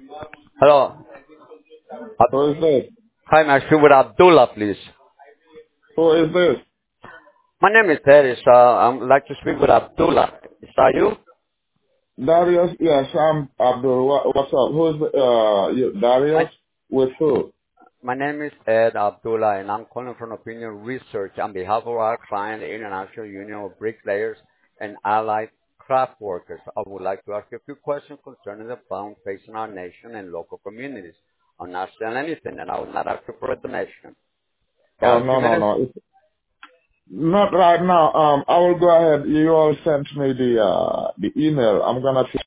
Hello. Who is this? Hi, may I speak with Abdullah, please? Who is this? My name is Paris. I would like to speak with Abdullah. Is that you? Darius? Yes, I'm Abdul. What's up? Who is My, Darius? With who? my name is Ed Abdullah, and I'm calling from Opinion Research on behalf of our client, the International Union of Bricklayers and Allied Craft Workers. I would like to ask you a few questions concerning the problem facing our nation and local communities. I'm not saying anything, and I will not ask you for a donation. You Oh, have a few no, no, minutes? no. It's not right now. I will go ahead. You all sent me the email. I'm gonna